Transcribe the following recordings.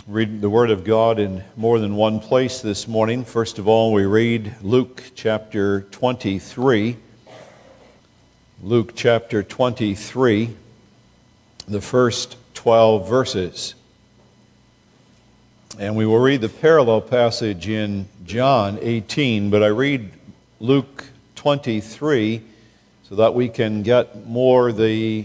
Read the Word of God in more than one place this morning. First of all, we read Luke chapter 23. Luke chapter 23, the first 12 verses. And we will read the parallel passage in John 18, but I read Luke 23 so that we can get more the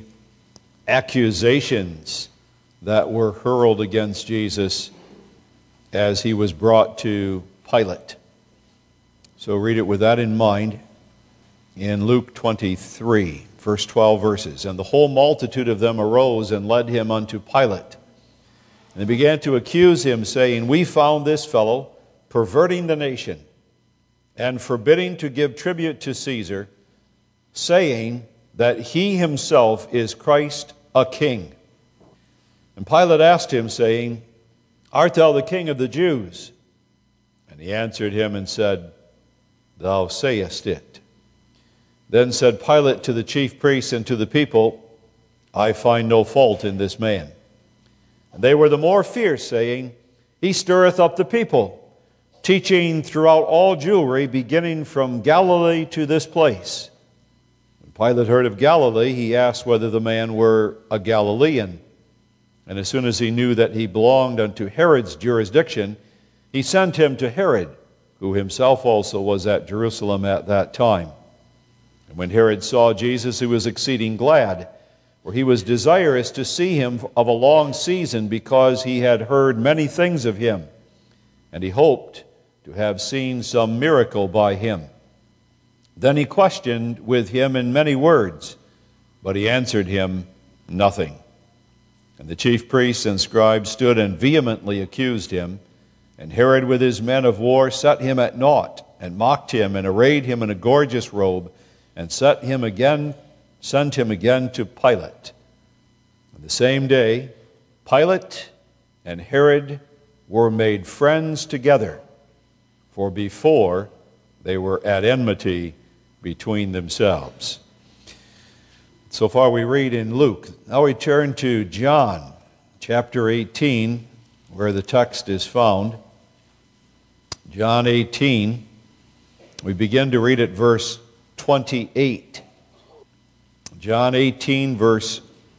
accusations that were hurled against Jesus as he was brought to Pilate. So read it with that in mind in Luke 23, first 12 verses. And the whole multitude of them arose and led him unto Pilate. And they began to accuse him, saying, We found this fellow perverting the nation and forbidding to give tribute to Caesar, saying that he himself is Christ a king. And Pilate asked him, saying, Art thou the king of the Jews? And he answered him and said, Thou sayest it. Then said Pilate to the chief priests and to the people, I find no fault in this man. And they were the more fierce, saying, He stirreth up the people, teaching throughout all Jewry, beginning from Galilee to this place. When Pilate heard of Galilee, he asked whether the man were a Galilean. And as soon as he knew that he belonged unto Herod's jurisdiction, he sent him to Herod, who himself also was at Jerusalem at that time. And when Herod saw Jesus, he was exceeding glad, for he was desirous to see him of a long season, because he had heard many things of him, and he hoped to have seen some miracle by him. Then he questioned with him in many words, but he answered him nothing. And the chief priests and scribes stood and vehemently accused him. And Herod with his men of war set him at naught, and mocked him, and arrayed him in a gorgeous robe, and sent him again to Pilate. And the same day, Pilate and Herod were made friends together, for before they were at enmity between themselves. So far we read in Luke. Now we turn to John chapter 18, where the text is found. John 18, we begin to read at verse 28. John 18, verse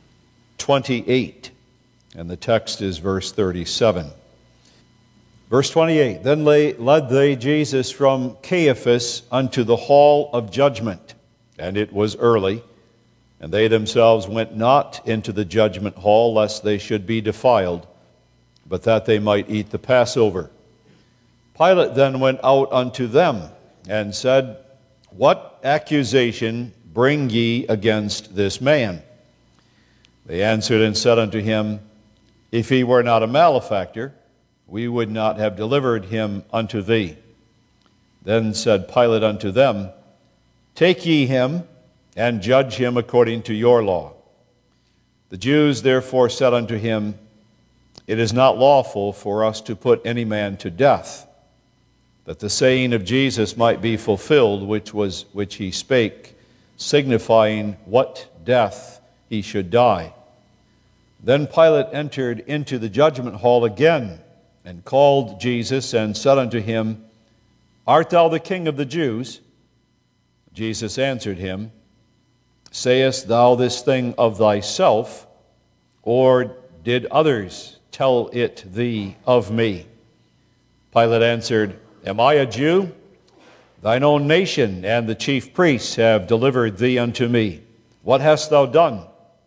28, and the text is verse 37. Verse 28, Then led they Jesus from Caiaphas unto the hall of judgment, and it was early. And they themselves went not into the judgment hall, lest they should be defiled, but that they might eat the Passover. Pilate then went out unto them, and said, What accusation bring ye against this man? They answered and said unto him, If he were not a malefactor, we would not have delivered him unto thee. Then said Pilate unto them, Take ye him, and judge him according to your law. The Jews therefore said unto him, It is not lawful for us to put any man to death, that the saying of Jesus might be fulfilled, which he spake, signifying what death he should die. Then Pilate entered into the judgment hall again, and called Jesus, and said unto him, Art thou the king of the Jews? Jesus answered him, Sayest thou this thing of thyself, or did others tell it thee of me? Pilate answered, Am I a Jew? Thine own nation and the chief priests have delivered thee unto me. What hast thou done?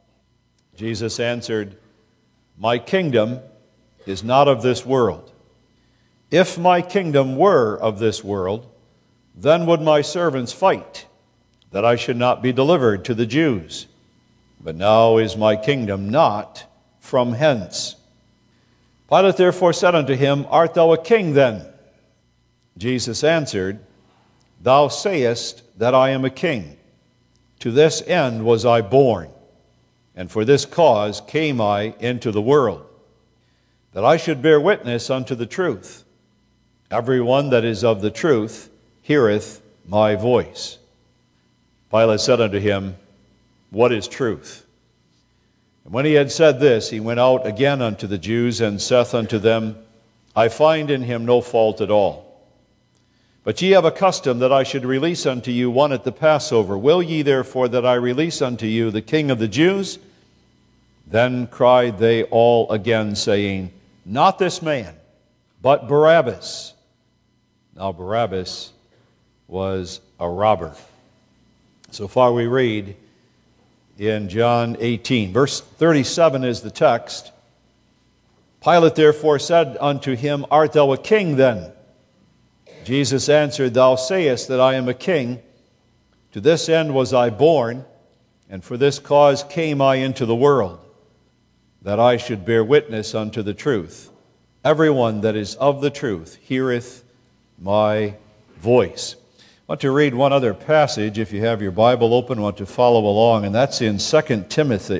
Jesus answered, My kingdom is not of this world. If my kingdom were of this world, then would my servants fight, that I should not be delivered to the Jews. But now is my kingdom not from hence. Pilate therefore said unto him, Art thou a king then? Jesus answered, Thou sayest that I am a king. To this end was I born, and for this cause came I into the world, that I should bear witness unto the truth. Every one that is of the truth heareth my voice. Pilate said unto him, What is truth? And when he had said this, he went out again unto the Jews, and saith unto them, I find in him no fault at all. But ye have a custom that I should release unto you one at the Passover. Will ye therefore that I release unto you the King of the Jews? Then cried they all again, saying, Not this man, but Barabbas. Now Barabbas was a robber. So far we read in John 18. Verse 37 is the text. Pilate therefore said unto him, Art thou a king then? Jesus answered, Thou sayest that I am a king. To this end was I born, and for this cause came I into the world, that I should bear witness unto the truth. Everyone that is of the truth heareth my voice. I want to read one other passage, if you have your Bible open, I want to follow along, and that's in 1 Timothy,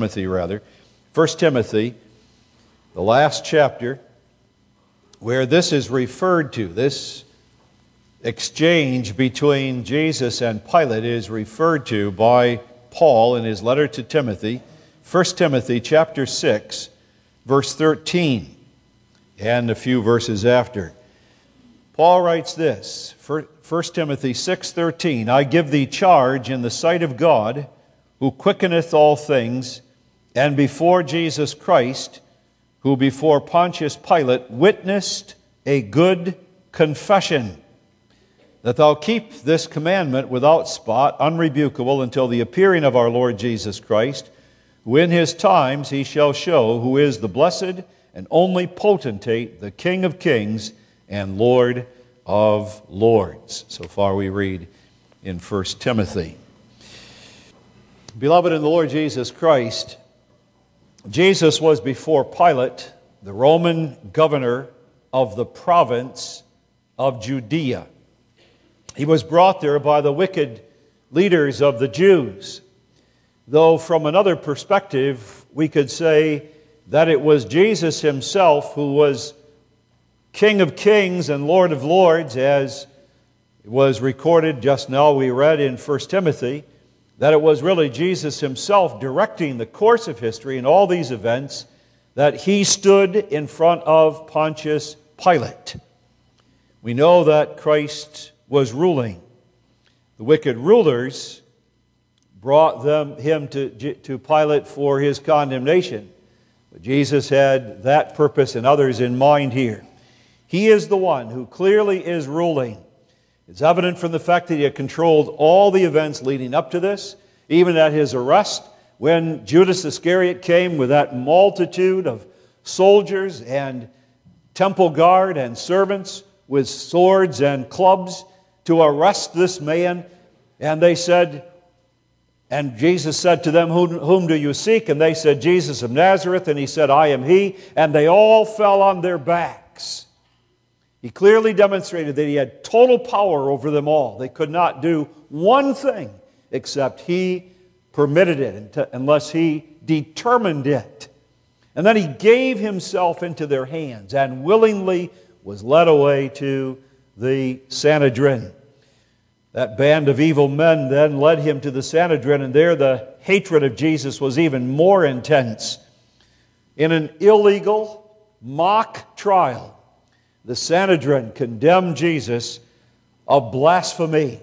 the last chapter, where this is referred to. This exchange between Jesus and Pilate is referred to by Paul in his letter to Timothy, 1 Timothy chapter 6, verse 13, and a few verses after. Paul writes this, 1 Timothy 6:13, I give thee charge in the sight of God, who quickeneth all things, and before Jesus Christ, who before Pontius Pilate witnessed a good confession, that thou keep this commandment without spot, unrebukable, until the appearing of our Lord Jesus Christ, who in his times he shall show who is the blessed and only potentate, the King of kings and Lord of lords. So far we read in 1 Timothy. Beloved in the Lord Jesus Christ, Jesus was before Pilate, the Roman governor of the province of Judea. He was brought there by the wicked leaders of the Jews, though from another perspective we could say that it was Jesus himself who was King of kings and Lord of lords, as was recorded just now, we read in 1 Timothy, that it was really Jesus himself directing the course of history in all these events, that he stood in front of Pontius Pilate. We know that Christ was ruling. The wicked rulers brought him to Pilate for his condemnation. But Jesus had that purpose and others in mind here. He is the one who clearly is ruling. It's evident from the fact that he had controlled all the events leading up to this, even at his arrest, when Judas Iscariot came with that multitude of soldiers and temple guard and servants with swords and clubs to arrest this man. And they said, and Jesus said to them, Whom do you seek? And they said, Jesus of Nazareth. And he said, I am he. And they all fell on their backs. He clearly demonstrated that he had total power over them all. They could not do one thing except he permitted it unless he determined it. And then he gave himself into their hands and willingly was led away to the Sanhedrin. That band of evil men then led him to the Sanhedrin, and there the hatred of Jesus was even more intense. In an illegal mock trial, the Sanhedrin condemned Jesus of blasphemy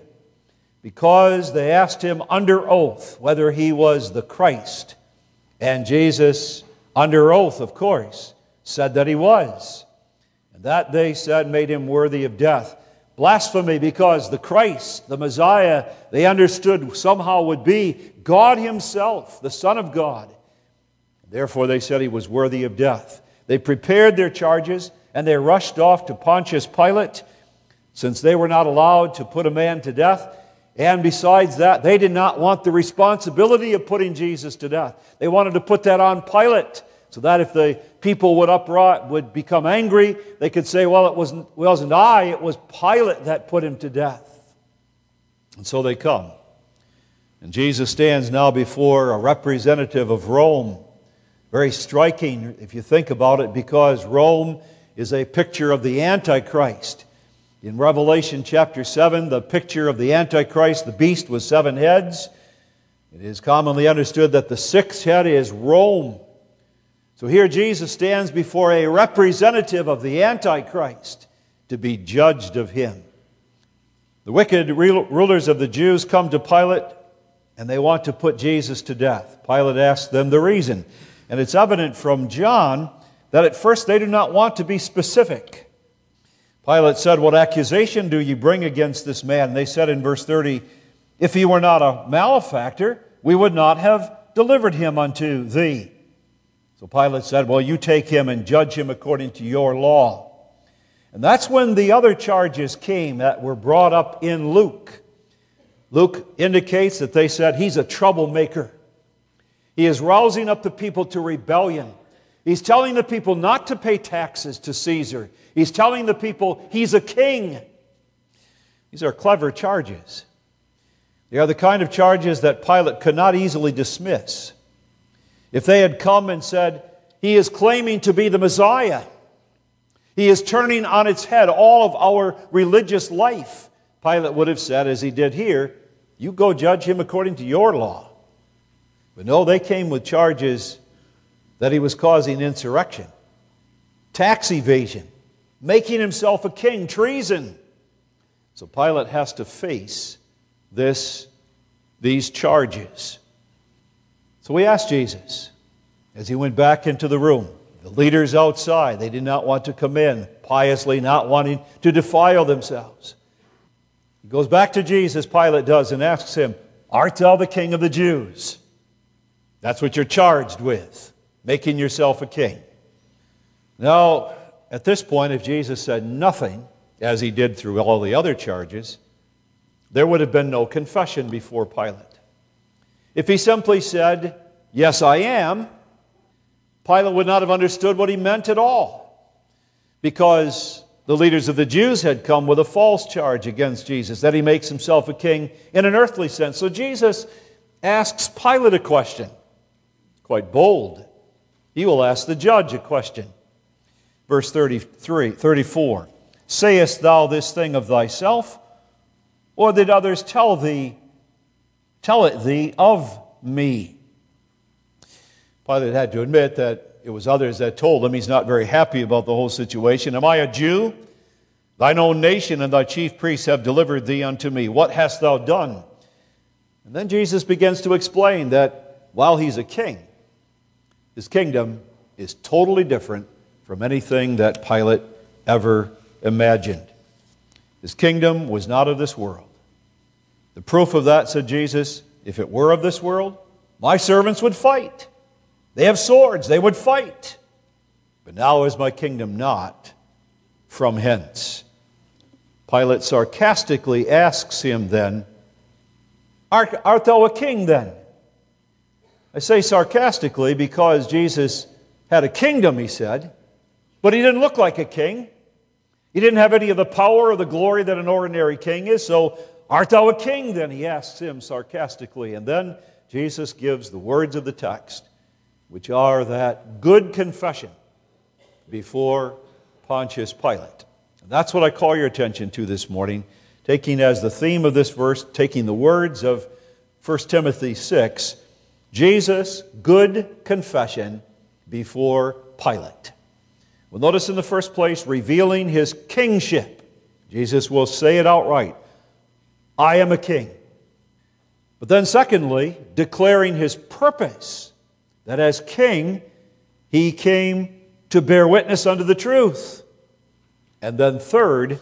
because they asked him under oath whether he was the Christ. And Jesus, under oath, of course, said that he was. And that, they said, made him worthy of death. Blasphemy because the Christ, the Messiah, they understood somehow would be God himself, the Son of God. Therefore, they said he was worthy of death. They prepared their charges, and they rushed off to Pontius Pilate, since they were not allowed to put a man to death. And besides that, they did not want the responsibility of putting Jesus to death. They wanted to put that on Pilate, so that if the people would become angry, they could say, well, it wasn't I, it was Pilate that put him to death. And so they come. And Jesus stands now before a representative of Rome. Very striking, if you think about it, because Rome is a picture of the Antichrist. In Revelation chapter 7, the picture of the Antichrist, the beast with 7 heads. It is commonly understood that the sixth head is Rome. So here Jesus stands before a representative of the Antichrist to be judged of him. The wicked rulers of the Jews come to Pilate and they want to put Jesus to death. Pilate asks them the reason. And it's evident from John that at first they do not want to be specific. Pilate said, "What accusation do you bring against this man?" And they said in verse 30, "If he were not a malefactor, we would not have delivered him unto thee." So Pilate said, "Well, you take him and judge him according to your law." And that's when the other charges came that were brought up in Luke. Luke indicates that they said he's a troublemaker. He is rousing up the people to rebellion. He's telling the people not to pay taxes to Caesar. He's telling the people he's a king. These are clever charges. They are the kind of charges that Pilate could not easily dismiss. If they had come and said, he is claiming to be the Messiah, he is turning on its head all of our religious life, Pilate would have said, as he did here, you go judge him according to your law. But no, they came with charges that he was causing insurrection, tax evasion, making himself a king, treason. So Pilate has to face these charges. So we asked Jesus, as he went back into the room, the leaders outside, they did not want to come in, piously not wanting to defile themselves. He goes back to Jesus, Pilate does, and asks him, "Art thou the king of the Jews?" That's what you're charged with, making yourself a king. Now, at this point, if Jesus said nothing, as he did through all the other charges, there would have been no confession before Pilate. If he simply said, "Yes, I am," Pilate would not have understood what he meant at all, because the leaders of the Jews had come with a false charge against Jesus, that he makes himself a king in an earthly sense. So Jesus asks Pilate a question, quite bold. He will ask the judge a question. Verse 34, "Sayest thou this thing of thyself, or did others tell it thee of me?" Pilate had to admit that it was others that told him. He's not very happy about the whole situation. "Am I a Jew? Thine own nation and thy chief priests have delivered thee unto me. What hast thou done?" And then Jesus begins to explain that while he's a king, his kingdom is totally different from anything that Pilate ever imagined. His kingdom was not of this world. The proof of that, said Jesus, if it were of this world, my servants would fight. They have swords, they would fight. But now is my kingdom not from hence. Pilate sarcastically asks him then, Art thou a king then? I say sarcastically because Jesus had a kingdom, he said, but he didn't look like a king. He didn't have any of the power or the glory that an ordinary king is. So, art thou a king then? He asks him sarcastically. And then Jesus gives the words of the text, which are that good confession before Pontius Pilate. And that's what I call your attention to this morning, taking as the theme of this verse, taking the words of 1 Timothy 6, Jesus' good confession before Pilate. Well, notice in the first place, revealing his kingship. Jesus will say it outright, I am a king. But then secondly, declaring his purpose, that as king, he came to bear witness unto the truth. And then third,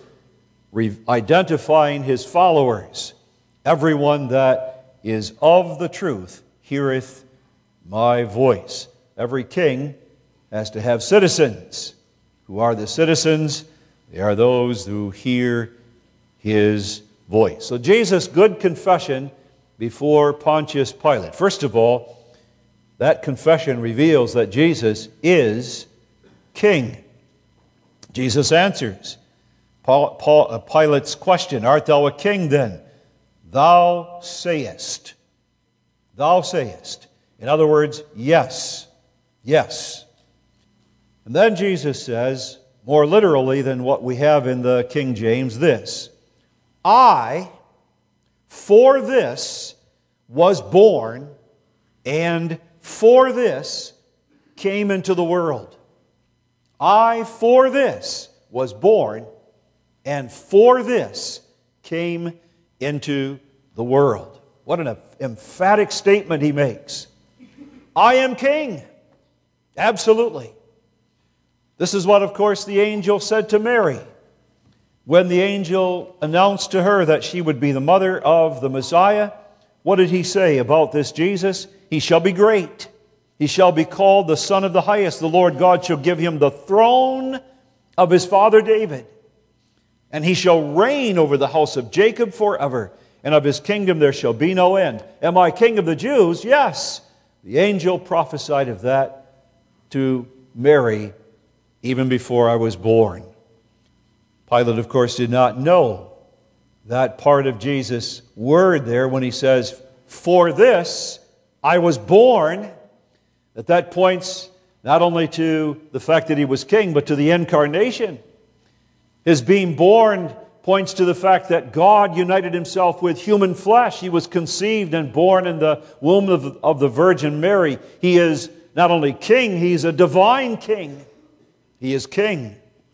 identifying his followers. Everyone that is of the truth heareth my voice. Every king has to have citizens. Who are the citizens? They are those who hear his voice. So Jesus' good confession before Pontius Pilate. First of all, that confession reveals that Jesus is king. Jesus answers Pilate's question, art thou a king then? Thou sayest. Thou sayest. In other words, yes. Yes. And then Jesus says, more literally than what we have in the King James, this. I, for this, was born, and for this came into the world. I, for this, was born, and for this came into the world. What an emphatic statement he makes. I am king. Absolutely. This is what, of course, the angel said to Mary when the angel announced to her that she would be the mother of the Messiah. What did he say about this Jesus? He shall be great. He shall be called the Son of the Highest. The Lord God shall give him the throne of his father David. And he shall reign over the house of Jacob forever. And of his kingdom there shall be no end. Am I king of the Jews? Yes. The angel prophesied of that to Mary even before I was born. Pilate, of course, did not know that part of Jesus' word there when he says, for this I was born. That points not only to the fact that he was king, but to the incarnation. His being born points to the fact that God united himself with human flesh. He was conceived and born in the womb of the Virgin Mary. He is not only king, he's a divine king. He is king.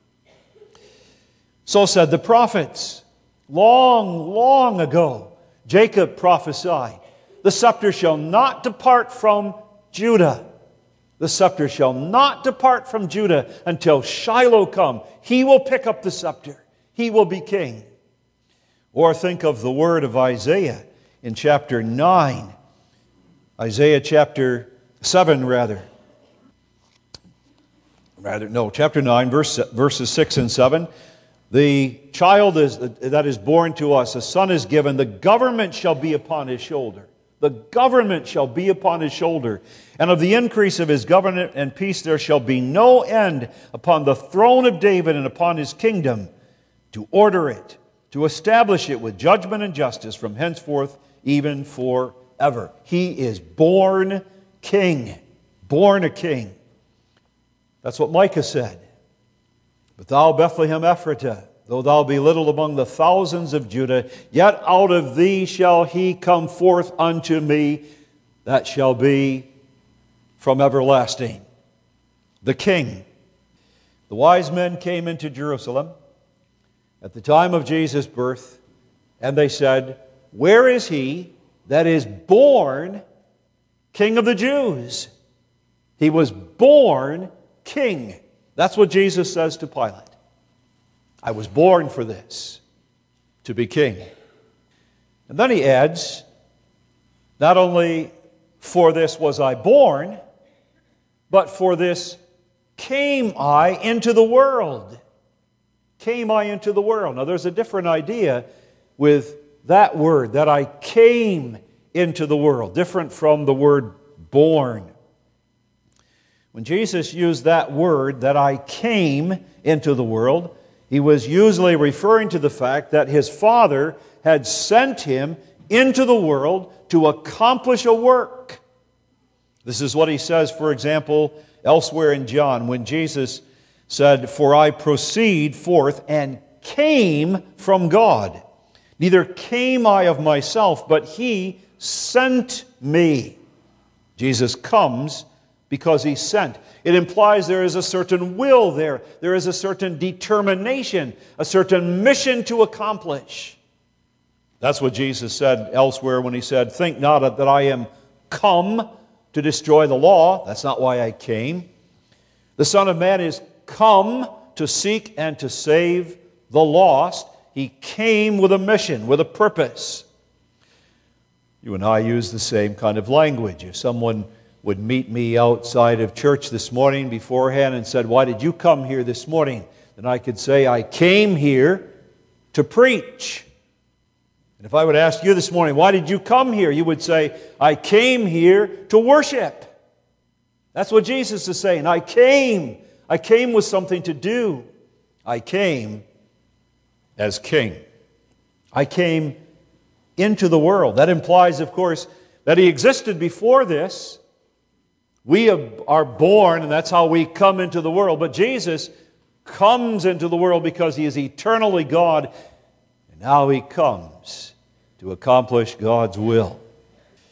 So said the prophets. Long, long ago, Jacob prophesied, the scepter shall not depart from Judah. The scepter shall not depart from Judah until Shiloh come. He will pick up the scepter. He will be king. Or think of the word of Isaiah in chapter 9. Isaiah chapter 7, chapter 9, verses 6 and 7. The child that is born to us, a son is given, the government shall be upon his shoulder. The government shall be upon his shoulder. And of the increase of his government and peace there shall be no end upon the throne of David and upon his kingdom, to order it, to establish it with judgment and justice from henceforth even forever. He is born king. Born a king. That's what Micah said. But thou, Bethlehem Ephratah, though thou be little among the thousands of Judah, yet out of thee shall he come forth unto me, that shall be from everlasting. The King. The wise men came into Jerusalem at the time of Jesus' birth, and they said, where is he that is born King of the Jews? He was born king. That's what Jesus says to Pilate. I was born for this, to be king. And then he adds, not only for this was I born, but for this came I into the world. Came I into the world. Now there's a different idea with that word, that I came into the world, different from the word born. When Jesus used that word, that I came into the world, he was usually referring to the fact that his Father had sent him into the world to accomplish a work. This is what he says, for example, elsewhere in John, when Jesus said, for I proceed forth and came from God. Neither came I of myself, but he sent me. Jesus comes because he's sent. It implies there is a certain will there. There is a certain determination, a certain mission to accomplish. That's what Jesus said elsewhere when he said, think not that I am come to destroy the law. That's not why I came. The Son of Man is come to seek and to save the lost. He came with a mission, with a purpose. You and I use the same kind of language. If someone would meet me outside of church this morning beforehand and said, why did you come here this morning? Then I could say, I came here to preach. And if I would ask you this morning, why did you come here? You would say, I came here to worship. That's what Jesus is saying. I came with something to do. I came as king. I came into the world. That implies, of course, that he existed before this. We are born, and that's how we come into the world. But Jesus comes into the world because he is eternally God, and now he comes to accomplish God's will.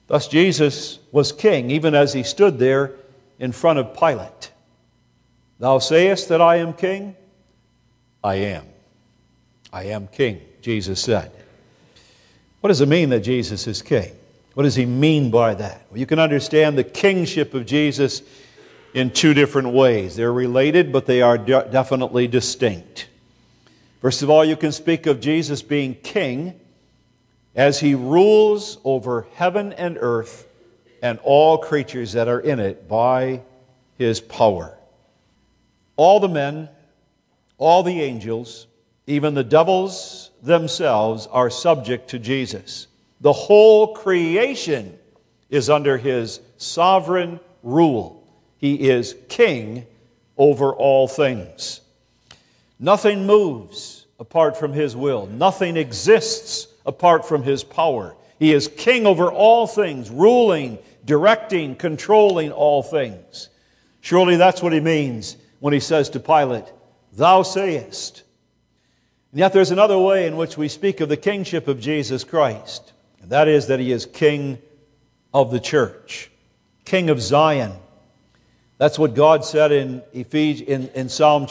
Thus Jesus was king, even as he stood there in front of Pilate. Thou sayest that I am king? I am. I am king, Jesus said. What does it mean that Jesus is king? What does he mean by that? Well, you can understand the kingship of Jesus in two different ways. They're related, but they are definitely distinct. First of all, you can speak of Jesus being king as he rules over heaven and earth and all creatures that are in it by his power. All the men, all the angels, even the devils themselves are subject to Jesus. The whole creation is under his sovereign rule. He is king over all things. Nothing moves apart from his will. Nothing exists apart from his power. He is king over all things, ruling, directing, controlling all things. Surely that's what he means when he says to Pilate, "Thou sayest." And yet there's another way in which we speak of the kingship of Jesus Christ, and that is that he is king of the church, king of Zion. That's what God said in Psalm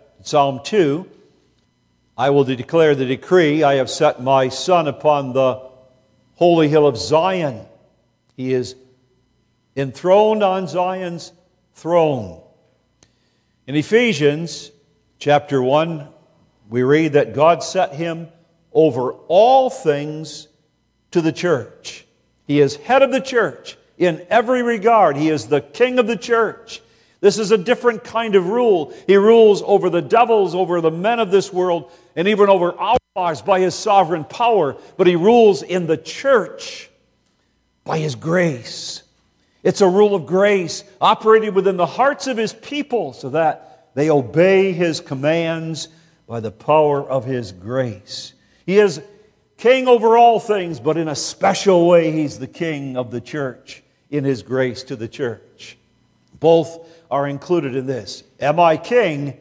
2. I will declare the decree, I have set my son upon the holy hill of Zion. He is enthroned on Zion's throne. In Ephesians chapter 1, we read that God set him over all things to the church. He is head of the church in every regard. He is the king of the church. This is a different kind of rule. He rules over the devils, over the men of this world, and even over our lives by his sovereign power. But he rules in the church by his grace. It's a rule of grace operated within the hearts of his people so that they obey his commands by the power of his grace. He is king over all things, but in a special way, he's the king of the church in his grace to the church. Both are included in this. Am I king?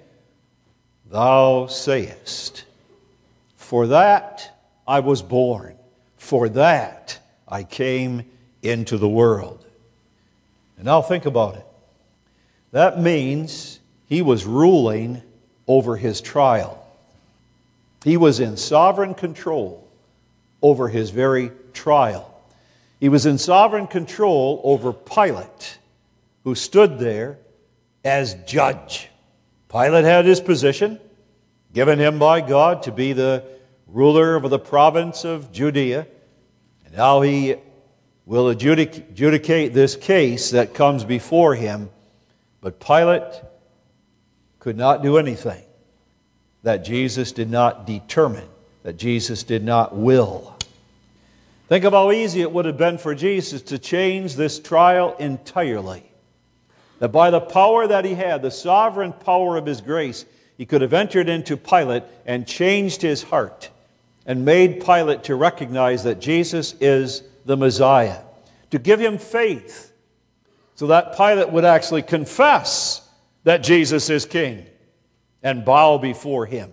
Thou sayest. For that I was born. For that I came into the world. And now think about it. That means he was ruling over his trial. He was in sovereign control over his very trial. He was in sovereign control over Pilate, who stood there as judge. Pilate had his position, given him by God to be the ruler of the province of Judea. And now he will adjudicate this case that comes before him. But Pilate could not do anything that Jesus did not determine, that Jesus did not will. Think of how easy it would have been for Jesus to change this trial entirely. That by the power that he had, the sovereign power of his grace, he could have entered into Pilate and changed his heart and made Pilate to recognize that Jesus is the Messiah, to give him faith so that Pilate would actually confess that Jesus is king and bow before him.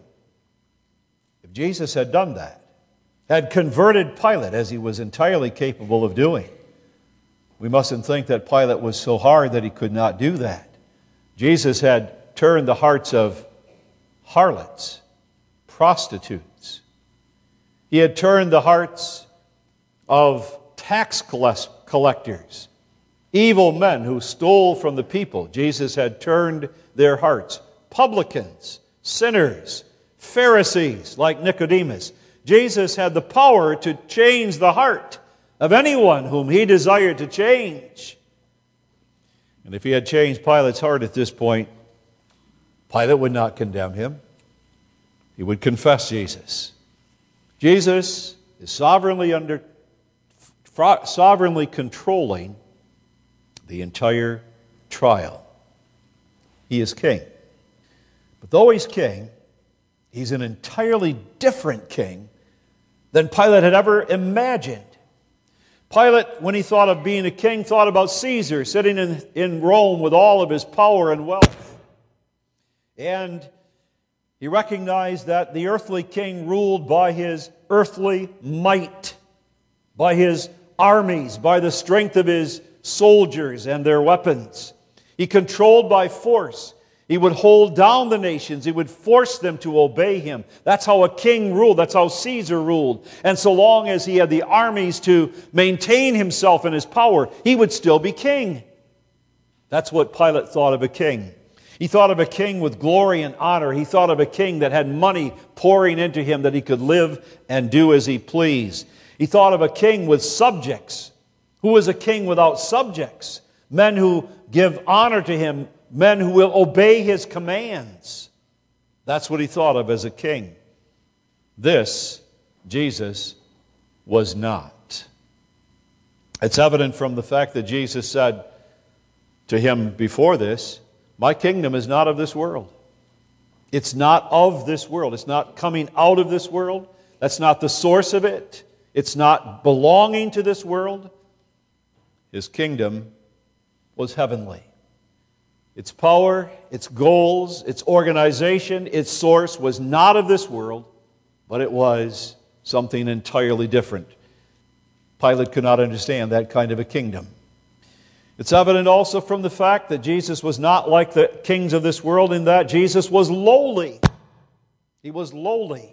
If Jesus had done that, had converted Pilate as he was entirely capable of doing, we mustn't think that Pilate was so hard that he could not do that. Jesus had turned the hearts of harlots, prostitutes. He had turned the hearts of tax collectors, evil men who stole from the people. Jesus had turned their hearts. Publicans, sinners, Pharisees like Nicodemus. Jesus had the power to change the heart of anyone whom he desired to change. And if he had changed Pilate's heart at this point, Pilate would not condemn him. He would confess Jesus. Jesus is sovereignly controlling the entire trial. He is king. But though he's king, he's an entirely different king than Pilate had ever imagined. Pilate, when he thought of being a king, thought about Caesar sitting in Rome with all of his power and wealth. And he recognized that the earthly king ruled by his earthly might, by his armies by the strength of his soldiers and their weapons. He controlled by force. He would hold down the nations. He would force them to obey him. That's how a king ruled. That's how Caesar ruled. And so long as he had the armies to maintain himself and his power, he would still be king. That's what Pilate thought of a king. He thought of a king with glory and honor. He thought of a king that had money pouring into him that he could live and do as he pleased. He thought of a king with subjects. Who is a king without subjects? Men who give honor to him, men who will obey his commands. That's what he thought of as a king. This, Jesus, was not. It's evident from the fact that Jesus said to him before this, "My kingdom is not of this world." It's not of this world. It's not coming out of this world. That's not the source of it. It's not belonging to this world. His kingdom was heavenly. Its power, its goals, its organization, its source was not of this world, but it was something entirely different. Pilate could not understand that kind of a kingdom. It's evident also from the fact that Jesus was not like the kings of this world in that Jesus was lowly. He was lowly.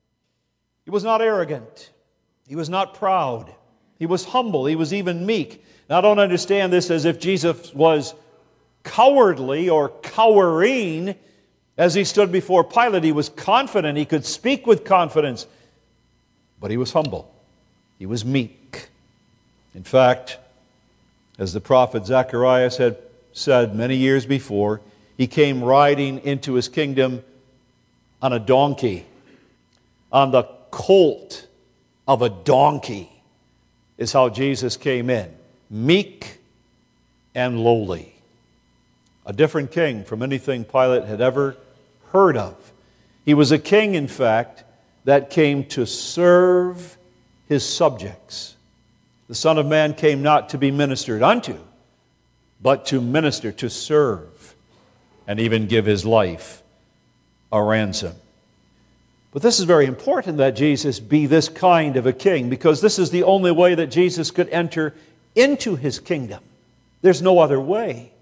He was not arrogant. He was not proud. He was humble. He was even meek. Now, I don't understand this as if Jesus was cowardly or cowering as he stood before Pilate. He was confident. He could speak with confidence. But he was humble. He was meek. In fact, as the prophet Zacharias had said many years before, he came riding into his kingdom on a donkey, on the colt of a donkey, is how Jesus came in. Meek and lowly. A different king from anything Pilate had ever heard of. He was a king, in fact, that came to serve his subjects. The Son of Man came not to be ministered unto, but to minister, to serve, and even give his life a ransom. But this is very important that Jesus be this kind of a king, because this is the only way that Jesus could enter into his kingdom. There's no other way.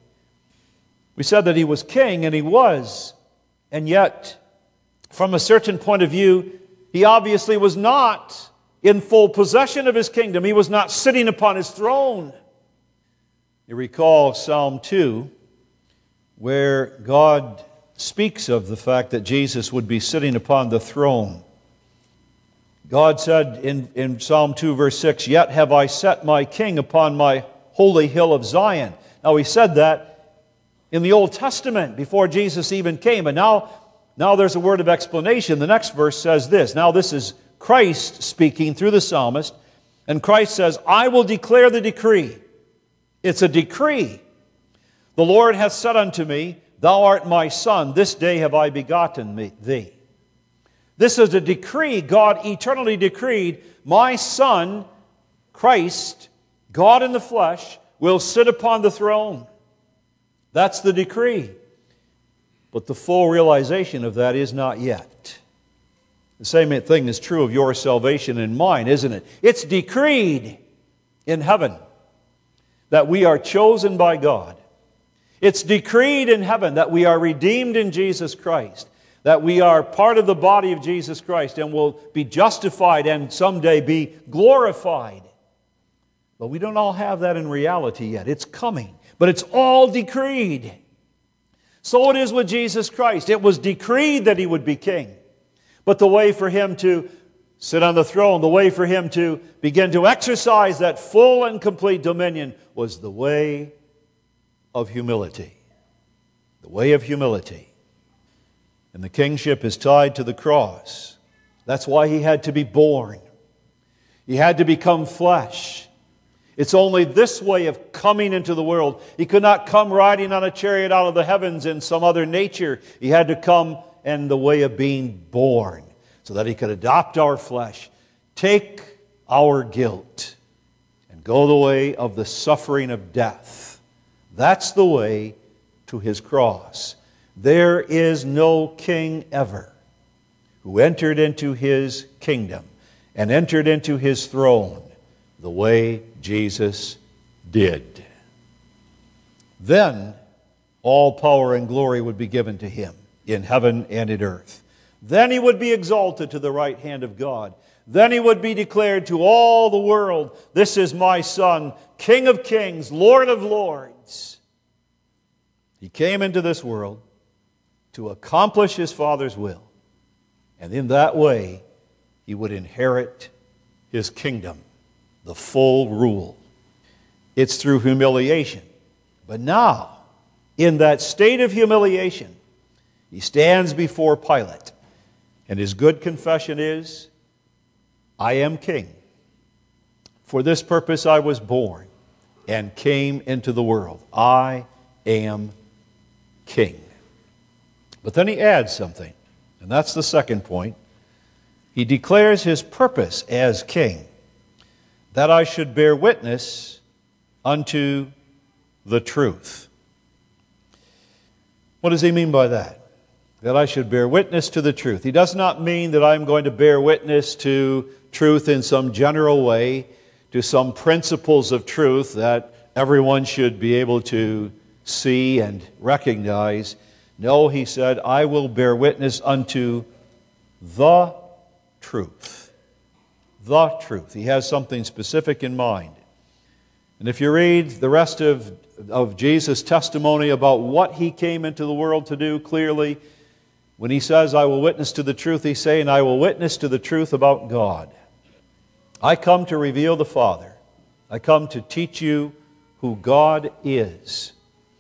We said that he was king, and he was. And yet, from a certain point of view, he obviously was not in full possession of his kingdom. He was not sitting upon his throne. You recall Psalm 2, where God speaks of the fact that Jesus would be sitting upon the throne. God said in Psalm 2, verse 6, "Yet have I set my king upon my holy hill of Zion." Now, he said that in the Old Testament before Jesus even came. And now there's a word of explanation. The next verse says this. Now this is Christ speaking through the psalmist. And Christ says, "I will declare the decree." It's a decree. "The Lord hath said unto me, Thou art my son, this day have I begotten thee." This is a decree God eternally decreed. My Son, Christ, God in the flesh, will sit upon the throne. That's the decree. But the full realization of that is not yet. The same thing is true of your salvation and mine, isn't it? It's decreed in heaven that we are chosen by God. It's decreed in heaven that we are redeemed in Jesus Christ, that we are part of the body of Jesus Christ and will be justified and someday be glorified. But we don't all have that in reality yet. It's coming. But it's all decreed. So it is with Jesus Christ. It was decreed that he would be king. But the way for him to sit on the throne, the way for him to begin to exercise that full and complete dominion was the way of humility. The way of humility. And the kingship is tied to the cross. That's why he had to be born. He had to become flesh. It's only this way of coming into the world. He could not come riding on a chariot out of the heavens in some other nature. He had to come in the way of being born so that he could adopt our flesh, take our guilt, and go the way of the suffering of death. That's the way to his cross. There is no king ever who entered into his kingdom and entered into his throne the way Jesus did. Then all power and glory would be given to him in heaven and in earth. Then he would be exalted to the right hand of God. Then he would be declared to all the world, "This is my Son, King of kings, Lord of lords." He came into this world to accomplish his Father's will. And in that way, he would inherit his kingdom, the full rule. It's through humiliation. But now, in that state of humiliation, he stands before Pilate. And his good confession is, "I am king. For this purpose I was born and came into the world. I am king." But then he adds something, and that's the second point. He declares his purpose as king, that I should bear witness unto the truth. What does he mean by that? That I should bear witness to the truth. He does not mean that I'm going to bear witness to truth in some general way, to some principles of truth that everyone should be able to see and recognize. No, he said, I will bear witness unto the truth. The truth. He has something specific in mind. And if you read the rest of Jesus' testimony about what he came into the world to do, clearly, when he says, I will witness to the truth, he's saying, I will witness to the truth about God. I come to reveal the Father. I come to teach you who God is.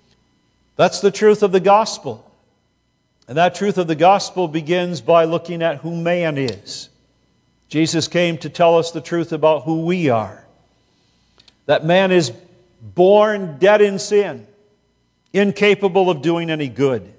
That's the truth of the gospel. And that truth of the gospel begins by looking at who man is. Jesus came to tell us the truth about who we are. That man is born dead in sin, incapable of doing any good.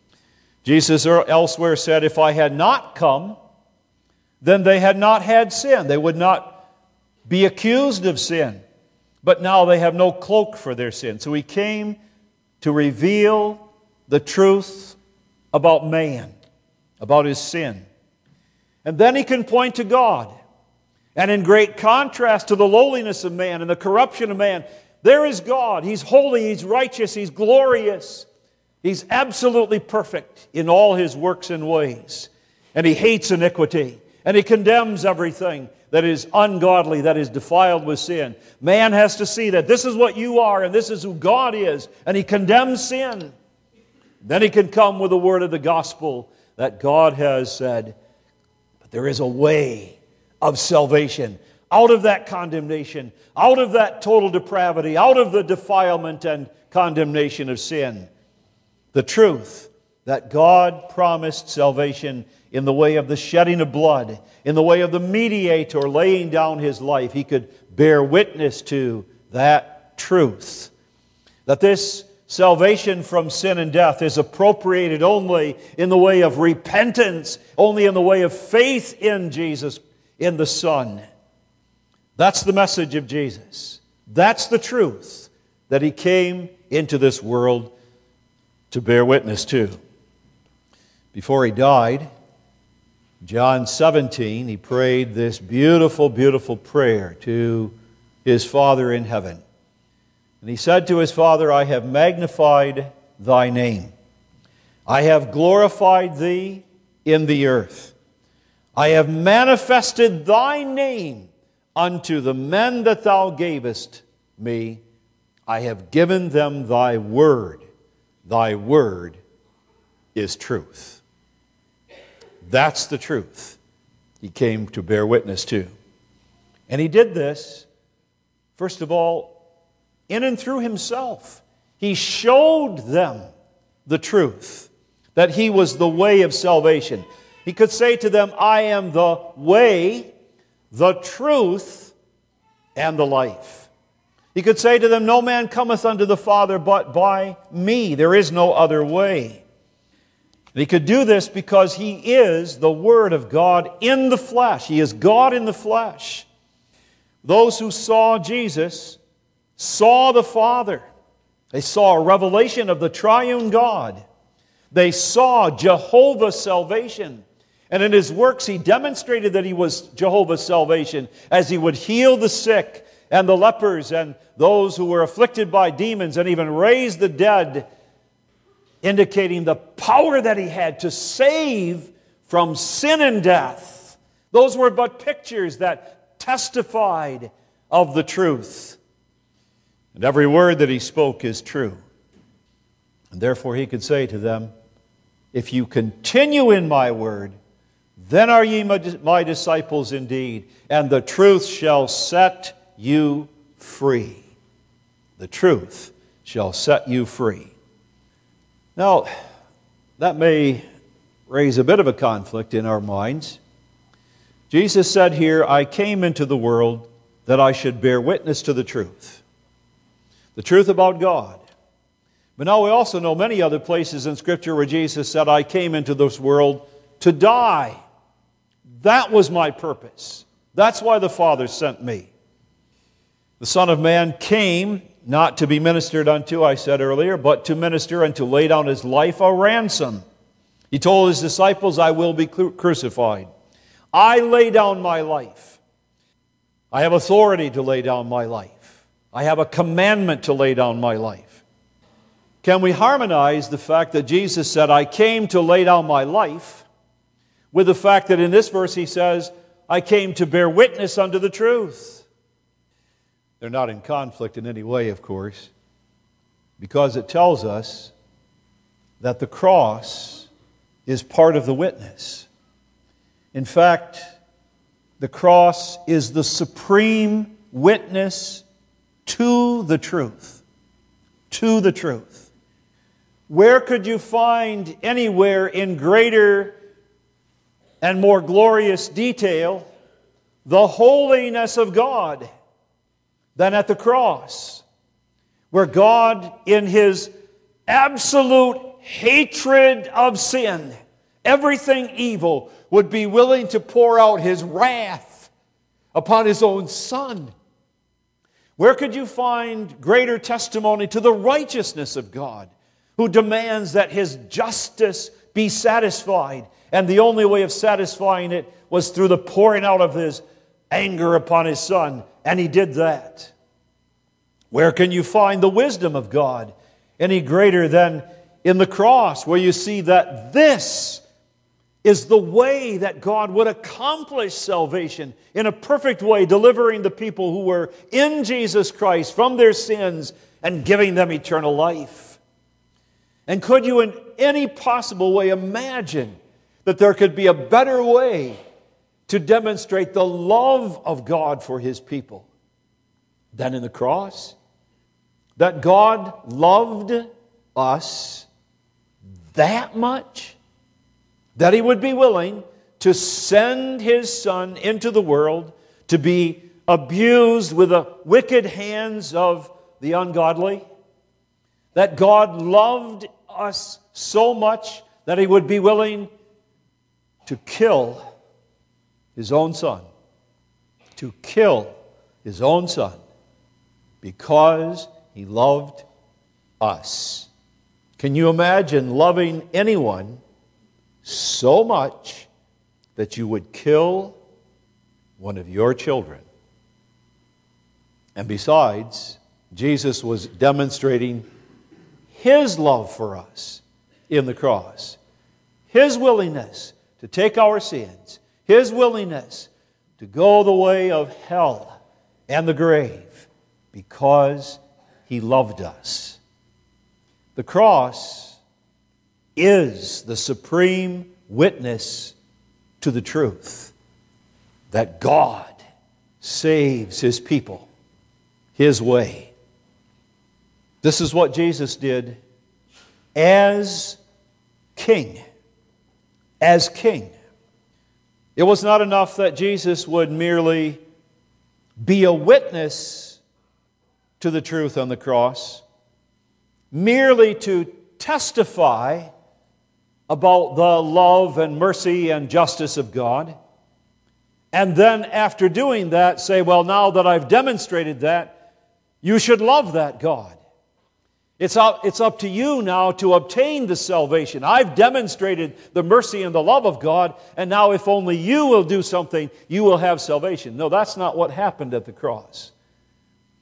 Jesus elsewhere said, if I had not come, then they had not had sin. They would not be accused of sin. But now they have no cloak for their sin. So he came to reveal the truth about man, about his sin. And then he can point to God. And in great contrast to the lowliness of man and the corruption of man, there is God. He's holy, He's righteous, He's glorious. He's absolutely perfect in all His works and ways. And He hates iniquity. And He condemns everything that is ungodly, that is defiled with sin. Man has to see that this is what you are and this is who God is. And He condemns sin. Then he can come with the word of the gospel that God has said, but there is a way of salvation out of that condemnation, out of that total depravity, out of the defilement and condemnation of sin. The truth that God promised salvation in the way of the shedding of blood, in the way of the mediator laying down his life. He could bear witness to that truth. That this salvation from sin and death is appropriated only in the way of repentance, only in the way of faith in Jesus, in the Son. That's the message of Jesus. That's the truth that He came into this world to bear witness to. Before He died, John 17, He prayed this beautiful, beautiful prayer to His Father in heaven. And He said to His Father, I have magnified Thy name. I have glorified Thee in the earth. I have manifested Thy name unto the men that Thou gavest me. I have given them Thy word. Thy word is truth. That's the truth He came to bear witness to. And He did this, first of all, in and through Himself. He showed them the truth, that He was the way of salvation. He could say to them, I am the way, the truth, and the life. He could say to them, no man cometh unto the Father but by me. There is no other way. And He could do this because He is the Word of God in the flesh. He is God in the flesh. Those who saw Jesus saw the Father. They saw a revelation of the triune God. They saw Jehovah's salvation. And in His works He demonstrated that He was Jehovah's salvation as He would heal the sick, and the lepers and those who were afflicted by demons, and even raised the dead, indicating the power that He had to save from sin and death. Those were but pictures that testified of the truth. And every word that He spoke is true. And therefore He could say to them, if you continue in my word, then are ye my disciples indeed, and the truth shall set you free. The truth shall set you free. Now, that may raise a bit of a conflict in our minds. Jesus said here, I came into the world that I should bear witness to the truth about God. But now we also know many other places in Scripture where Jesus said, I came into this world to die. That was my purpose. That's why the Father sent me. The Son of Man came not to be ministered unto, I said earlier, but to minister and to lay down His life a ransom. He told His disciples, I will be crucified. I lay down my life. I have authority to lay down my life. I have a commandment to lay down my life. Can we harmonize the fact that Jesus said, I came to lay down my life, with the fact that in this verse He says, I came to bear witness unto the truth? They're not in conflict in any way, of course, because it tells us that the cross is part of the witness. In fact, the cross is the supreme witness to the truth. To the truth. Where could you find anywhere in greater and more glorious detail the holiness of God than at the cross, where God, in His absolute hatred of sin, everything evil, would be willing to pour out His wrath upon His own Son? Where could you find greater testimony to the righteousness of God, who demands that His justice be satisfied? And the only way of satisfying it was through the pouring out of His anger upon His Son. And He did that. Where can you find the wisdom of God any greater than in the cross, where you see that this is the way that God would accomplish salvation in a perfect way, delivering the people who were in Jesus Christ from their sins and giving them eternal life? And could you in any possible way imagine that there could be a better way to demonstrate the love of God for His people than in the cross? That God loved us that much that He would be willing to send His Son into the world to be abused with the wicked hands of the ungodly? That God loved us so much that He would be willing to kill His own Son. To kill His own Son because He loved us. Can you imagine loving anyone so much that you would kill one of your children? And besides, Jesus was demonstrating His love for us in the cross. His willingness to take our sins. His willingness to go the way of hell and the grave because He loved us. The cross is the supreme witness to the truth that God saves His people His way. This is what Jesus did as King. As King. It was not enough that Jesus would merely be a witness to the truth on the cross, merely to testify about the love and mercy and justice of God, and then after doing that say, well, now that I've demonstrated that, you should love that God. It's up to you now to obtain the salvation. I've demonstrated the mercy and the love of God, and now if only you will do something, you will have salvation. No, that's not what happened at the cross.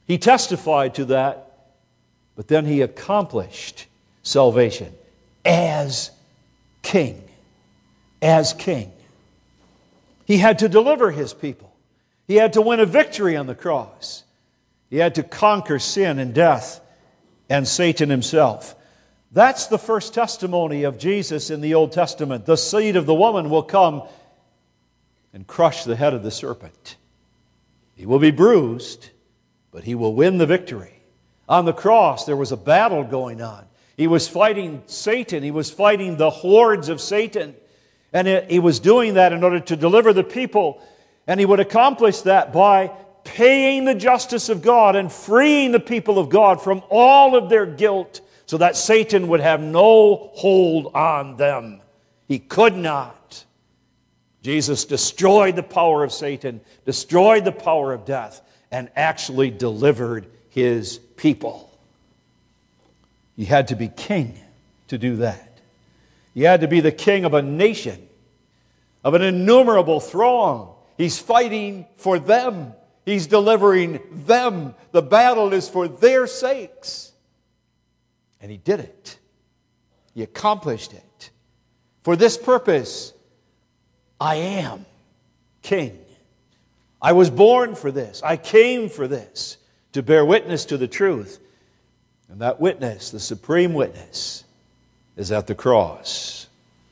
He testified to that, but then he accomplished salvation as king. As king. He had to deliver his people. He had to win a victory on the cross. He had to conquer sin and death and Satan himself. That's the first testimony of Jesus in the Old Testament. The seed of the woman will come and crush the head of the serpent. He will be bruised, but he will win the victory. On the cross, there was a battle going on. He was fighting Satan. He was fighting the hordes of Satan. And he was doing that in order to deliver the people. And he would accomplish that by paying the justice of God and freeing the people of God from all of their guilt so that Satan would have no hold on them. He could not. Jesus destroyed the power of Satan, destroyed the power of death, and actually delivered his people. He had to be king to do that. He had to be the king of a nation, of an innumerable throng. He's fighting for them. He's delivering them. The battle is for their sakes. And he did it. He accomplished it. For this purpose, I am king. I was born for this. I came for this, to bear witness to the truth. And that witness, the supreme witness, is at the cross.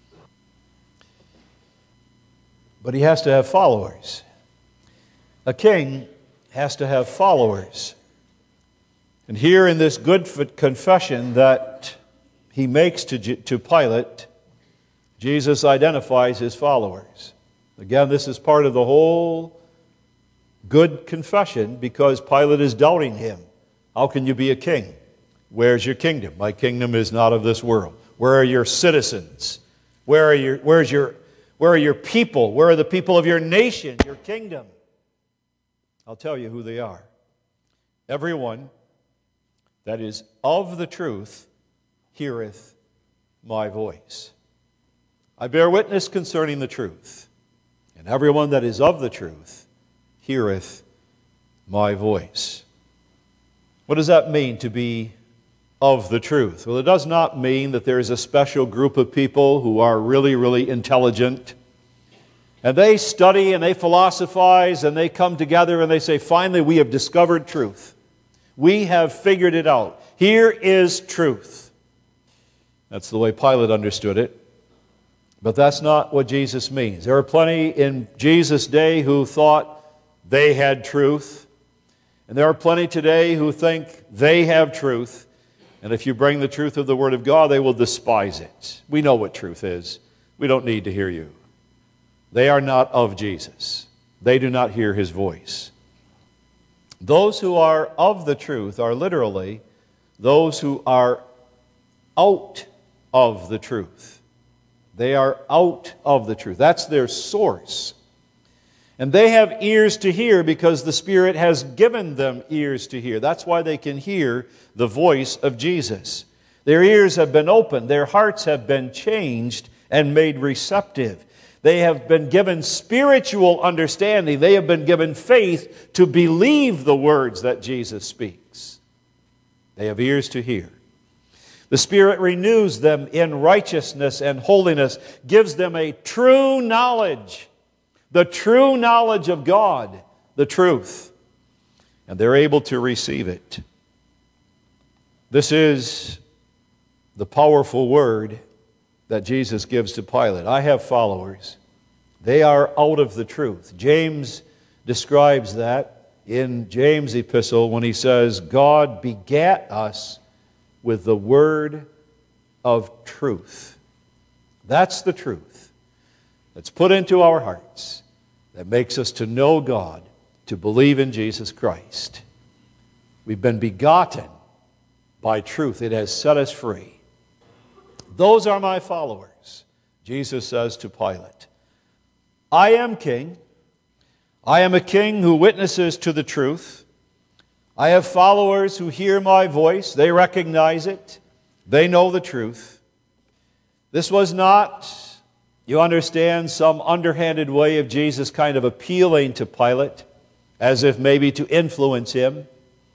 But he has to have followers. A king has to have followers. And here in this good confession that he makes to Pilate, Jesus identifies his followers. Again, this is part of the whole good confession because Pilate is doubting him. How can you be a king? Where's your kingdom? My kingdom is not of this world. Where are your citizens? Where are your people? Where are the people of your nation, your kingdom? I'll tell you who they are. Everyone that is of the truth heareth my voice. I bear witness concerning the truth, and everyone that is of the truth heareth my voice. What does that mean, to be of the truth? Well, it does not mean that there is a special group of people who are really, really intelligent, and they study and they philosophize and they come together and they say, finally, we have discovered truth. We have figured it out. Here is truth. That's the way Pilate understood it. But that's not what Jesus means. There are plenty in Jesus' day who thought they had truth. And there are plenty today who think they have truth. And if you bring the truth of the Word of God, they will despise it. We know what truth is. We don't need to hear you. They are not of Jesus. They do not hear His voice. Those who are of the truth are literally those who are out of the truth. They are out of the truth. That's their source. And they have ears to hear because the Spirit has given them ears to hear. That's why they can hear the voice of Jesus. Their ears have been opened. Their hearts have been changed and made receptive. They have been given spiritual understanding. They have been given faith to believe the words that Jesus speaks. They have ears to hear. The Spirit renews them in righteousness and holiness, gives them a true knowledge, the true knowledge of God, the truth, and they're able to receive it. This is the powerful word that Jesus gives to Pilate. I have followers. They are out of the truth. James describes that in James' epistle when he says, God begat us with the word of truth. That's the truth that's put into our hearts that makes us to know God, to believe in Jesus Christ. We've been begotten by truth. It has set us free. Those are my followers, Jesus says to Pilate. I am king. I am a king who witnesses to the truth. I have followers who hear my voice. They recognize it. They know the truth. This was not, you understand, some underhanded way of Jesus kind of appealing to Pilate, as if maybe to influence him.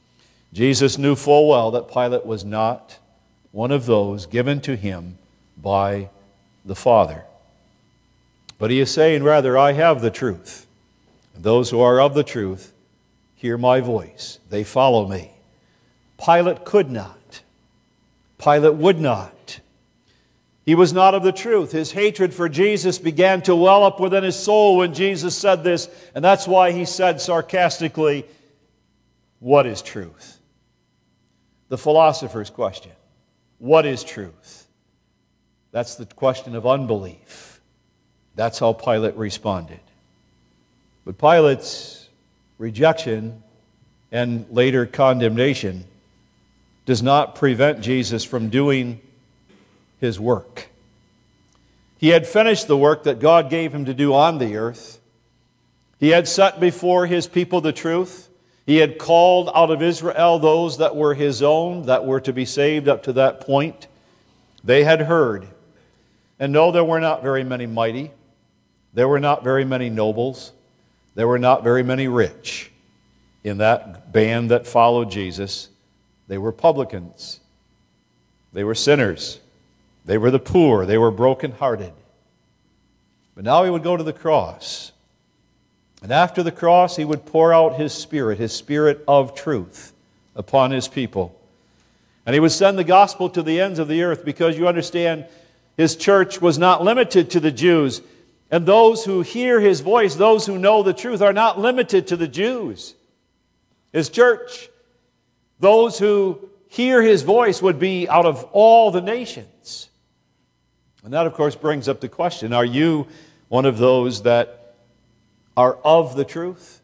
Jesus knew full well that Pilate was not one of those given to him by the Father. But he is saying, rather, I have the truth. And those who are of the truth hear my voice. They follow me. Pilate could not. Pilate would not. He was not of the truth. His hatred for Jesus began to well up within his soul when Jesus said this, and that's why he said sarcastically, "What is truth?" The philosopher's question. What is truth? That's the question of unbelief. That's how Pilate responded. But Pilate's rejection and later condemnation does not prevent Jesus from doing his work. He had finished the work that God gave him to do on the earth. He had set before his people the truth. He had called out of Israel those that were his own, that were to be saved up to that point. They had heard. And no, there were not very many mighty. There were not very many nobles. There were not very many rich in that band that followed Jesus. They were publicans. They were sinners. They were the poor. They were brokenhearted. But now he would go to the cross. And after the cross, he would pour out his Spirit of truth upon his people. And he would send the gospel to the ends of the earth, because you understand, his church was not limited to the Jews. And those who hear his voice, those who know the truth, are not limited to the Jews. His church, those who hear his voice, would be out of all the nations. And that, of course, brings up the question, are you one of those that are of the truth?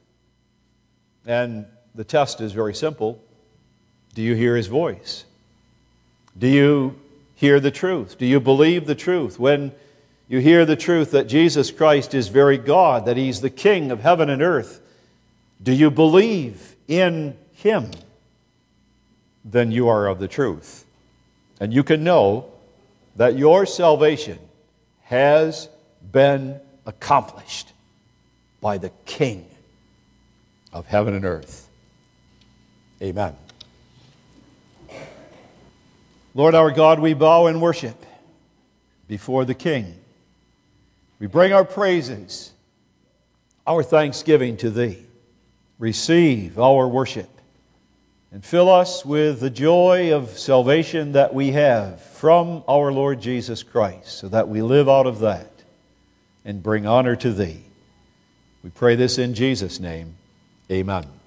And the test is very simple. Do you hear his voice? Do you hear the truth? Do you believe the truth? When you hear the truth that Jesus Christ is very God, that he's the King of heaven and earth, do you believe in him? Then you are of the truth. And you can know that your salvation has been accomplished by the King of heaven and earth. Amen. Lord our God, we bow in worship before the King. We bring our praises, our thanksgiving to Thee. Receive our worship and fill us with the joy of salvation that we have from our Lord Jesus Christ, so that we live out of that and bring honor to Thee. We pray this in Jesus' name. Amen.